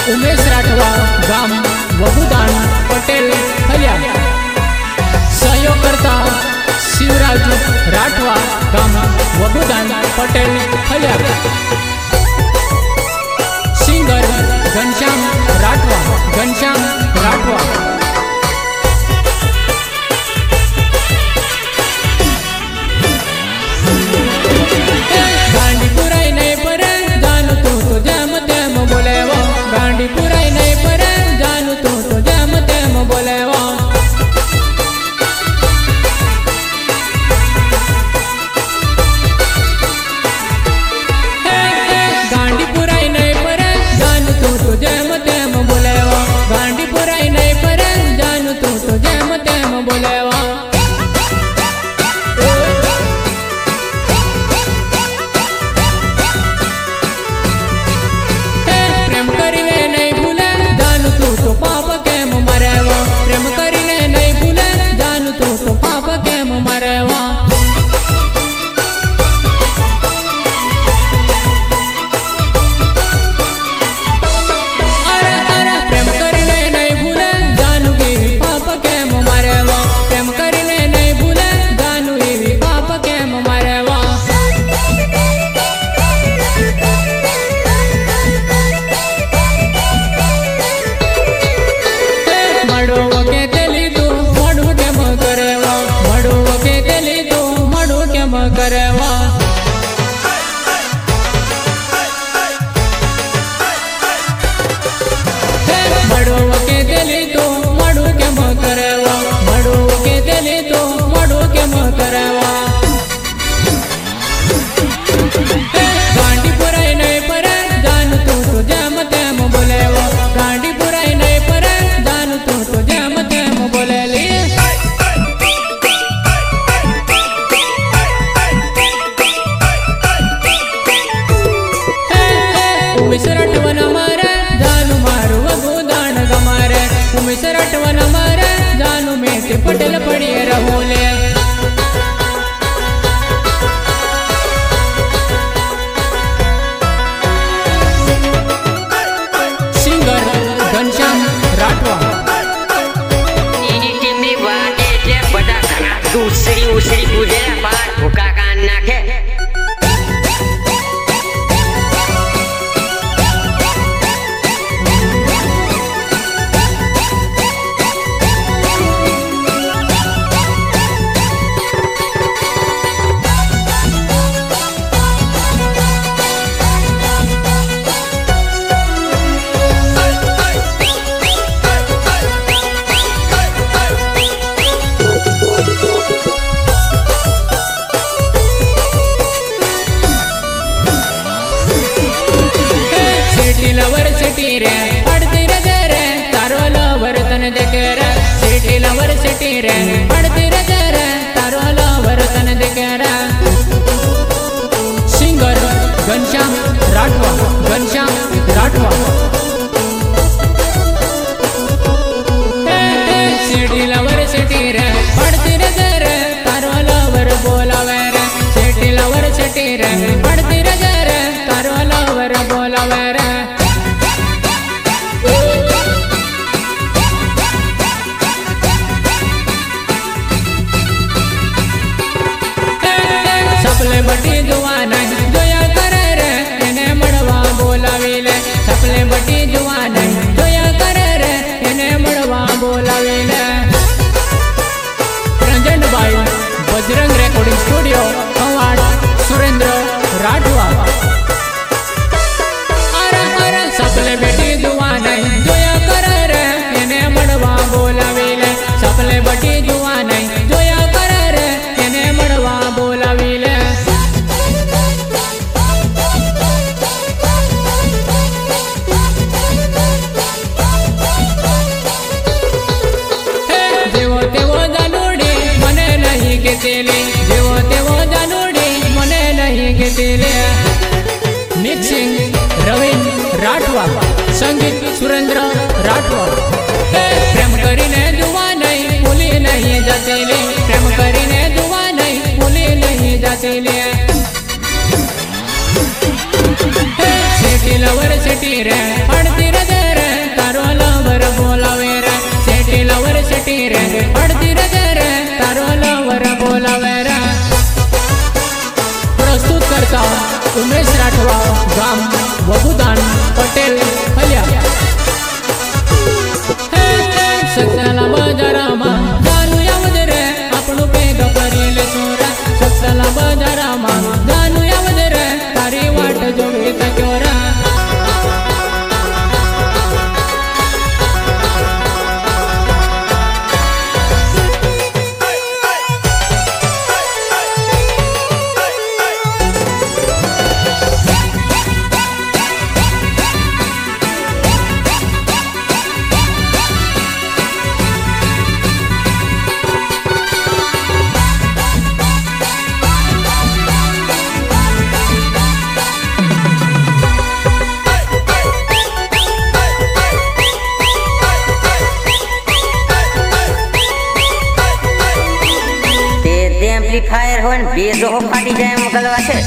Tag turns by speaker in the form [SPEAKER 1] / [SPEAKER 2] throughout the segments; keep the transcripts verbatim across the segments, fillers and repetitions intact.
[SPEAKER 1] उमेश राठवा गाम वगुदान पटेल हल्या। सहयोग करता शिवराज राठवा गाम वगुदान पटेल हल्या। सिंगर घनश्याम राठवा घनश्याम राठवा। गांडी पुराई नहीं पर जानू तू तो जम तेम बोलेवा। गांडी पुराई नहीं पर जानू तू तो जम तेम बोलेवा। गांडी पुराई नहीं पर जानू तू तो जम तेम बोलेवा। गांडी पुराई नहीं पर जानू तू तो जम तेम बोलेवा। प्रेम करीने नहीं भूले जानू तू तो पाप केम मरेवा। प्रेम करीने नहीं भूले जानू तू तो पाप केम मरेवा। अरे अरे प्रेम करीने नहीं भूले जानू की पाप केम मरेवा। प्रेम करीने नहीं भूले जानू ही पाप केम मरेवा। मडो के तेली तू मडू केम करेवा। मडो के तेली तू मडू केम करेवा। मडो के तेली तू मडू केम करेवा। मडो के तेली तू मडू केम करेवा। गांडी पुराई नहीं पर जानू तू तो जम तेम बोलेवा। गांडी पुराई नहीं पर जानू तू तो जम तेम बोलेली। उमेश राठवन मारे जानू मारू वगुदान गमारे। उमेश राठवन मारे जानू मेटे पटेल पड़िए रहोले। सिंगर घनश्याम राठवा।
[SPEAKER 2] टीमी वाटे जे बड़ा खाना दूसरी उसरी पूजे बार भूखा कान नाखे।
[SPEAKER 1] सिटी लवर सिटी रे पड़ती रजे रे तारो लवर तन देखे रे। सिटी लवर सिटी रे पड़ती रजे रे तारो लवर तन देखे रे। सिंगर घनश्याम राठवा घनश्याम राठवा। सिटी लवर सिटी रे पड़ती रजे रे तारो लवर बोलावे रे। सिटी लवर सिटी रे पड़ती रजे रे तारो लवर बोलावे रे। सपले बटी जुवान जोया करे रे एने मड़वा बोलावी ले। सपले बटी जुवान जोया करे रे एने मड़वा बोलावी ले। रंजन भाई बजरंग रेकॉर्डिंग स्टूडियो कवाड़ सुरेंद्र राठवा। अरे अरे सपले बेटी जुवान जोया करे रे एने मड़वा बोलावी ले। सपले बटी जुवान जोया करे रे एने मड़वा बोलावी ले। जेवो तेवो जानूडी मने नहीं घेतली। जेवो तेवो जानूडी मने नहीं घेतली। मिक्सिंग रवीन राठवा संगीत सुरेंद्र राठवा। प्रेम करीने जुवा नहीं भूली नहीं जातेली। प्रेम करीने जुवा नहीं भूली नहीं जातेली। सिटी लवर सिटी रे पड़ती रे ની રે અડધી રજે રે તારો લવર બોલાવે રે પ્રસ્તુત કરતા ઉમેશ રાઠવા ગામ વગુદાન પટેલ હલિયા સત્સલા બજારમાં જાનું આવજ રે આપણું પેગ કરી લે છોરા સત્સલા બજારમાં જાનું આવજ રે તારી વાટ જોવી તક્યો રા
[SPEAKER 2] એમ્પ્લીફાયર હોય ને બેઝો ફાટી જાય એમ ગલવા છે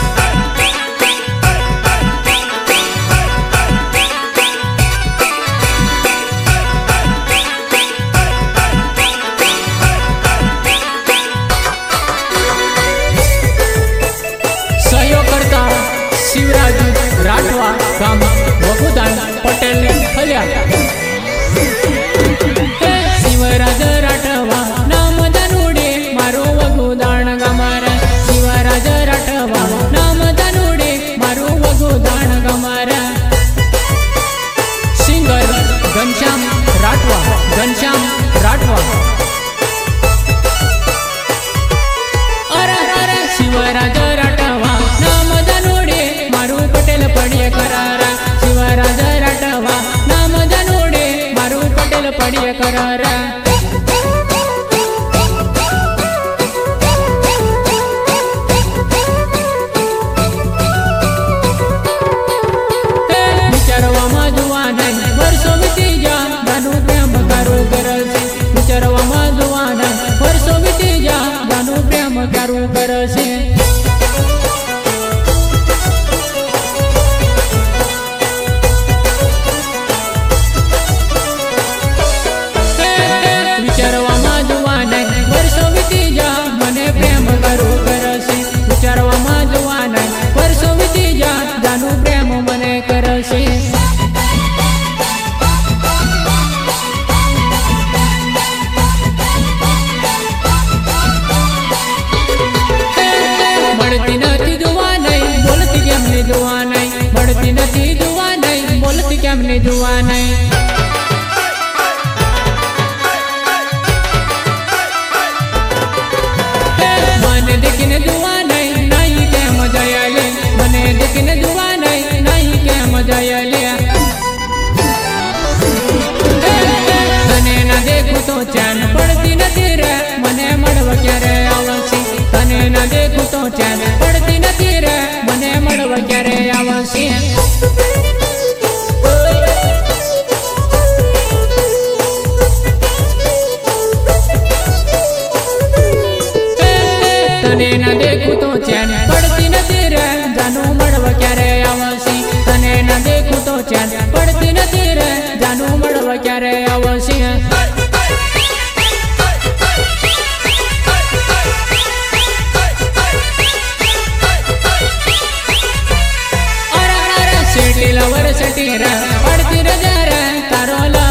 [SPEAKER 1] સહયોગ કરતા શિવરાજ રાઠવા ગામ વગુદાન પટેલ હલિયા શિવરાજ રાઠવા નામ ધનુડે મારો વગુદાણ ગમારા શિવરાજ રાઠવા નામ ધનુડે મારો વગુદાણ ગમારા સિંગર ઘનશ્યામ રાઠવા ઘનશ્યામ રાઠવા અરે અરે શિવરાજ રાઠવા નામ ધનુડે મારું પટેલ પડીએ કરારા શિવરાજ રાઠવા નામ ધનુડે મારું પટેલ પડીએ કરારા મળતી નથી જોવા નહીં બોલતી કેમને જોવા નહીં મળતી નથી જોવા નહીં બોલતી કેમને જોવા નહીં મને દેખીને જોવા નહીં નહીં કેમ જયા લે મને દેખીને જોવા નહીં નહીં કેમ જયા લે તને ના દેખું તો ચેન પડતી નથી રે મને મળવા ક્યારે આવશે તને ના દેખું તો ચેન પડતી નથી રે મને મળવા ક્યારે આવશે તને ના દેખું તો ચેન પડતી નથી રે જાનું મળવા ક્યારે આવશે તને ના દેખું તો ચેન પડતી નથી રે જાનું મળવા ક્યારે આવશે લવર સટી રે પડતી રજા રે તારો